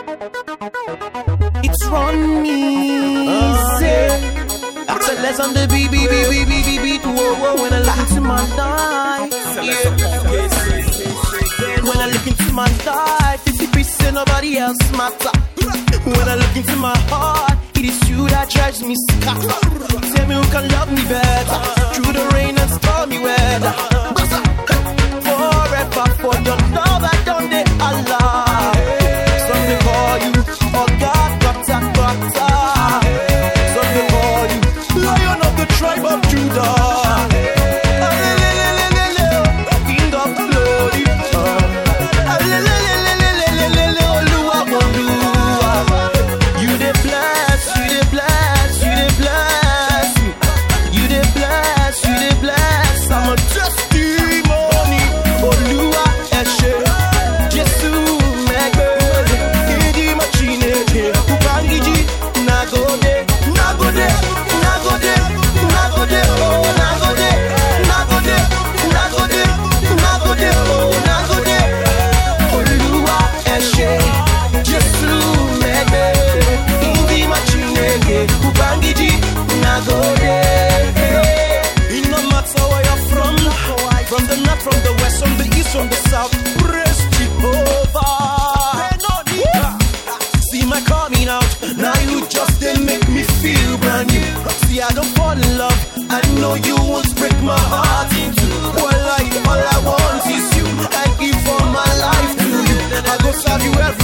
It's run easy. Access on the beat. Whoa, when I look into my life, when I look into my life, 50% nobody else matter. When I look into my heart, it is you that drives me scatter. Tell me who can love me better, through the rain and stormy weather. Forever for your love, I don't need Allah. Some they call you, oh God, Gata. Some they call you, Lion of the tribe of Judah. King of glory. You dey bless me. You dey bless. I'm a testimony. Oluwa eshe, Jesu megbe, idi machineke, ubangiji nagode, oh nagode. Oluwa eshe, Jesu megbe, idi machineke, ubangiji nagode. It no matter where you're from the north, from the west, from the east, from the south, praise Jehovah. See my coming out, now you just didn't make me feel brand new. See, I don't fall in love, I know you won't break my heart in two. All I want is you, I give all my life to you. I go serve you every